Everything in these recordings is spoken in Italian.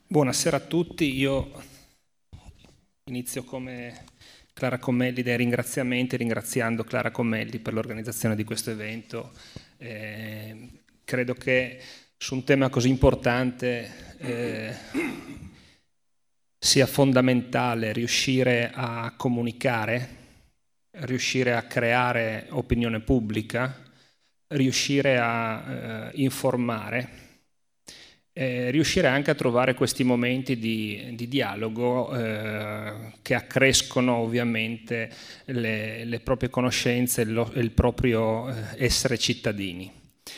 Buonasera a tutti, io inizio come Clara Commelli dai ringraziamenti, ringraziando Clara Commelli per l'organizzazione di questo evento. Credo che su un tema così importante sia fondamentale riuscire a comunicare, riuscire a creare opinione pubblica, riuscire a informare, riuscire anche a trovare questi momenti di dialogo che accrescono ovviamente le proprie conoscenze e il proprio essere cittadini.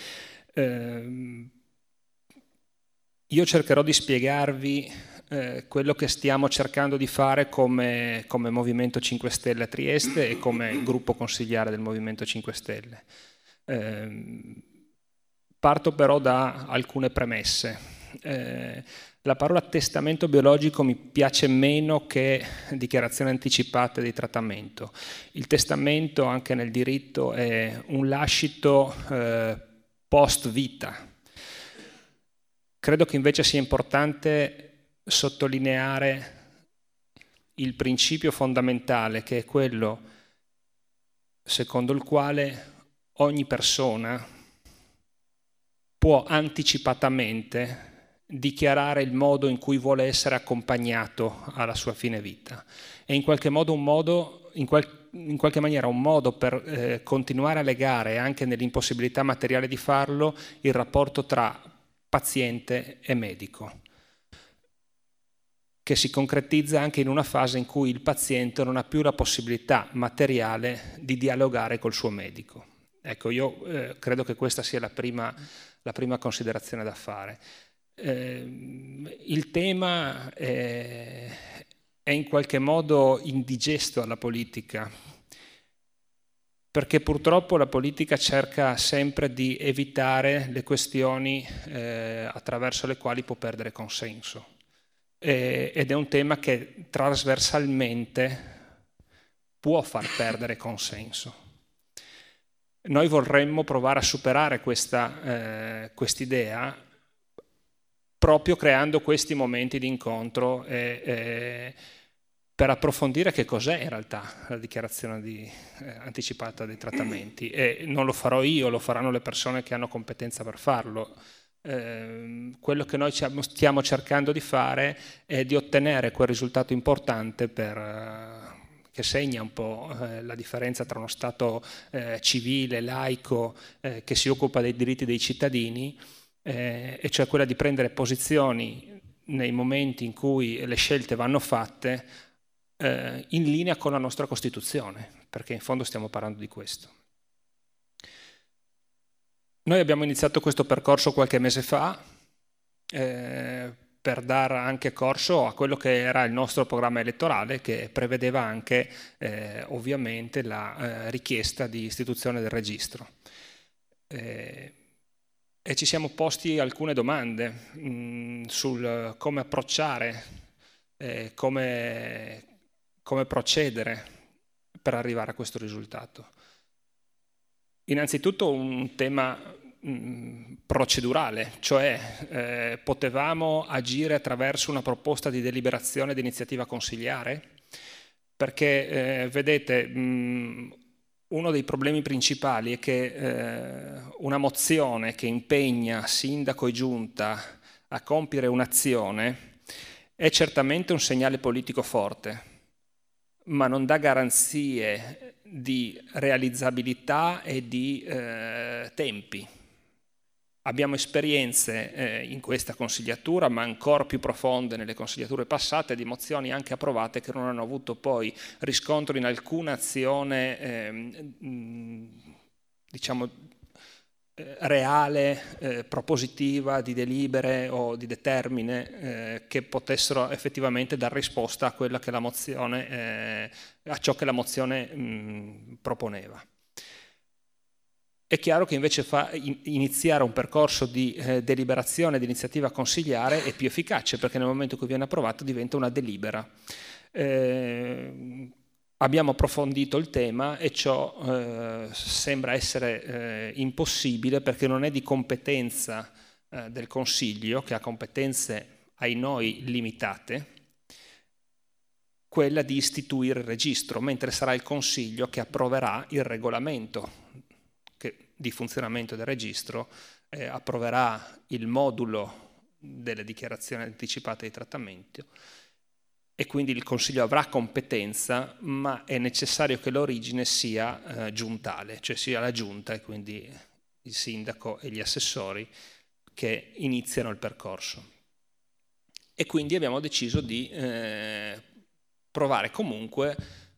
Io cercherò di spiegarvi quello che stiamo cercando di fare come Movimento 5 Stelle a Trieste e come gruppo consigliare del Movimento 5 Stelle. Parto però da alcune premesse. La parola testamento biologico mi piace meno che dichiarazione anticipata di trattamento. Il testamento, anche nel diritto, è un lascito post vita. Credo che invece sia importante sottolineare il principio fondamentale, che è quello secondo il quale ogni persona può anticipatamente dichiarare il modo in cui vuole essere accompagnato alla sua fine vita. E in qualche modo, in qualche maniera un modo per continuare a legare, anche nell'impossibilità materiale di farlo, il rapporto tra paziente e medico, che si concretizza anche in una fase in cui il paziente non ha più la possibilità materiale di dialogare col suo medico. Ecco, io credo che questa sia la prima considerazione da fare. Il tema è in qualche modo indigesto alla politica, perché purtroppo la politica cerca sempre di evitare le questioni attraverso le quali può perdere consenso. Ed è un tema che trasversalmente può far perdere consenso. Noi vorremmo provare a superare quest'idea proprio creando questi momenti di incontro per approfondire che cos'è in realtà la dichiarazione anticipata dei trattamenti. E non lo farò io, lo faranno le persone che hanno competenza per farlo. Quello che noi stiamo cercando di fare è di ottenere quel risultato importante che segna un po' la differenza tra uno Stato civile, laico, che si occupa dei diritti dei cittadini, e cioè quella di prendere posizioni nei momenti in cui le scelte vanno fatte in linea con la nostra Costituzione, perché in fondo stiamo parlando di questo. Noi abbiamo iniziato questo percorso qualche mese fa per dare anche corso a quello che era il nostro programma elettorale, che prevedeva anche ovviamente la richiesta di istituzione del registro. E ci siamo posti alcune domande sul come approcciare, come procedere per arrivare a questo risultato. Innanzitutto un tema procedurale, cioè potevamo agire attraverso una proposta di deliberazione di iniziativa consigliare? Perché vedete, uno dei problemi principali è che una mozione che impegna sindaco e giunta a compiere un'azione è certamente un segnale politico forte, ma non dà garanzie di realizzabilità e di tempi. Abbiamo esperienze in questa consigliatura, ma ancora più profonde nelle consigliature passate, di mozioni anche approvate che non hanno avuto poi riscontro in alcuna azione diciamo reale, propositiva, di delibere o di determine che potessero effettivamente dar risposta a quella che la mozione, a ciò che la mozione proponeva. È chiaro che invece iniziare un percorso di deliberazione di iniziativa consigliare è più efficace, perché nel momento in cui viene approvato diventa una delibera. Abbiamo approfondito il tema e ciò sembra essere impossibile, perché non è di competenza del Consiglio, che ha competenze ai noi limitate, quella di istituire il registro, mentre sarà il Consiglio che approverà il regolamento di funzionamento del registro, approverà il modulo delle dichiarazioni anticipate di trattamento e quindi il Consiglio avrà competenza, ma è necessario che l'origine sia giuntale, cioè sia la giunta e quindi il sindaco e gli assessori che iniziano il percorso. E quindi abbiamo deciso di provare comunque,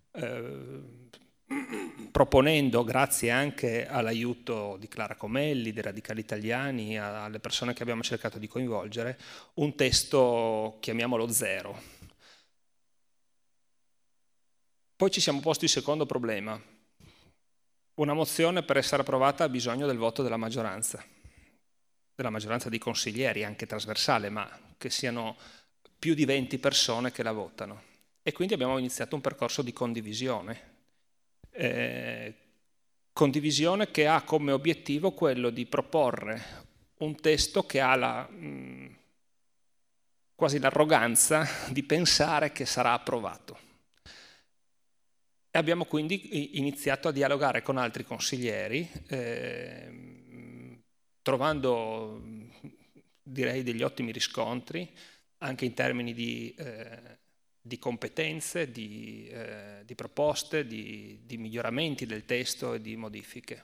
proponendo, grazie anche all'aiuto di Clara Comelli, dei Radicali Italiani, alle persone che abbiamo cercato di coinvolgere, un testo, chiamiamolo zero. Poi ci siamo posti il secondo problema. Una mozione per essere approvata ha bisogno del voto della maggioranza dei consiglieri, anche trasversale, ma che siano più di 20 persone che la votano. E quindi abbiamo iniziato un percorso di condivisione. Condivisione che ha come obiettivo quello di proporre un testo che ha quasi l'arroganza di pensare che sarà approvato. E abbiamo quindi iniziato a dialogare con altri consiglieri, trovando, direi, degli ottimi riscontri, anche in termini di competenze, di proposte, di miglioramenti del testo e di modifiche.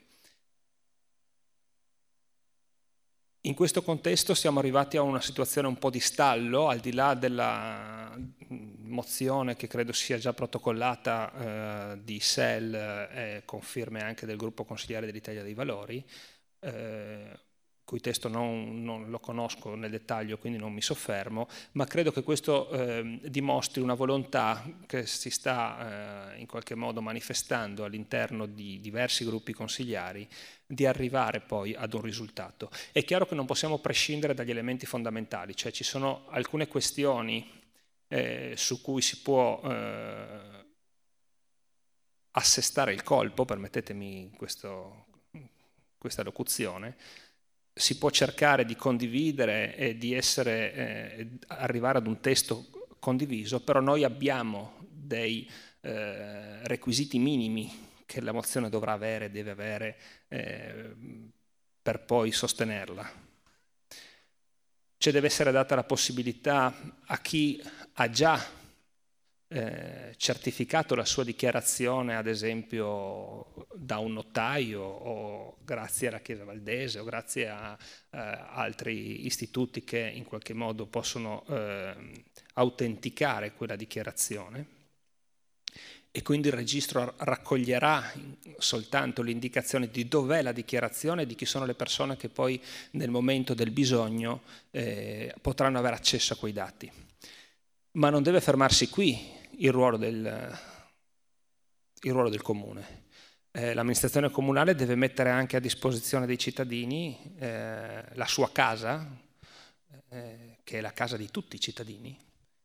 In questo contesto siamo arrivati a una situazione un po' di stallo, al di là della mozione che credo sia già protocollata di SEL e conferme anche del gruppo consigliare dell'Italia dei Valori, cui testo non lo conosco nel dettaglio, quindi non mi soffermo, ma credo che questo dimostri una volontà che si sta in qualche modo manifestando all'interno di diversi gruppi consigliari di arrivare poi ad un risultato. È chiaro che non possiamo prescindere dagli elementi fondamentali, cioè ci sono alcune questioni su cui si può assestare il colpo, permettetemi questa locuzione. Si può cercare di condividere e di arrivare ad un testo condiviso, però noi abbiamo dei requisiti minimi che la mozione dovrà avere, deve avere per poi sostenerla. Cioè deve essere data la possibilità a chi ha già certificato la sua dichiarazione, ad esempio da un notaio o grazie alla Chiesa Valdese o grazie a altri istituti che in qualche modo possono autenticare quella dichiarazione, e quindi il registro raccoglierà soltanto l'indicazione di dov'è la dichiarazione e di chi sono le persone che poi nel momento del bisogno potranno avere accesso a quei dati. Ma non deve fermarsi qui il ruolo del comune. L'amministrazione comunale deve mettere anche a disposizione dei cittadini la sua casa, che è la casa di tutti i cittadini,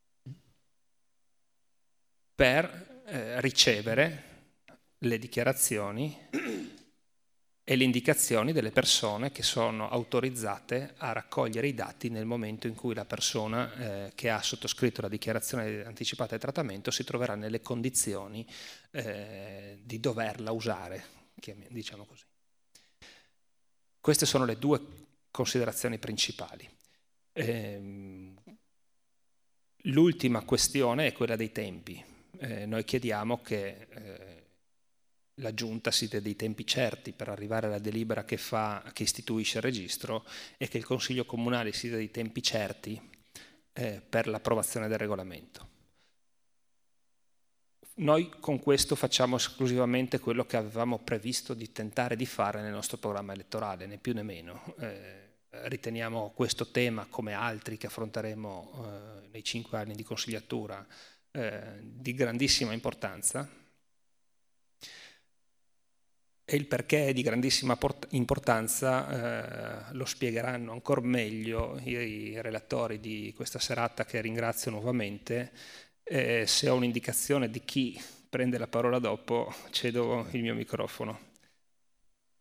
per ricevere le dichiarazioni e le indicazioni delle persone che sono autorizzate a raccogliere i dati nel momento in cui la persona che ha sottoscritto la dichiarazione anticipata di trattamento si troverà nelle condizioni di doverla usare, diciamo così. Queste sono le due considerazioni principali. L'ultima questione è quella dei tempi. Noi chiediamo che la Giunta si dia dei tempi certi per arrivare alla delibera che istituisce il registro e che il Consiglio Comunale si dia dei tempi certi per l'approvazione del regolamento. Noi con questo facciamo esclusivamente quello che avevamo previsto di tentare di fare nel nostro programma elettorale, né più né meno. Riteniamo questo tema, come altri che affronteremo nei 5 anni di consigliatura, di grandissima importanza, e il perché è di grandissima importanza lo spiegheranno ancora meglio i relatori di questa serata, che ringrazio nuovamente. Se ho un'indicazione di chi prende la parola dopo, cedo il mio microfono.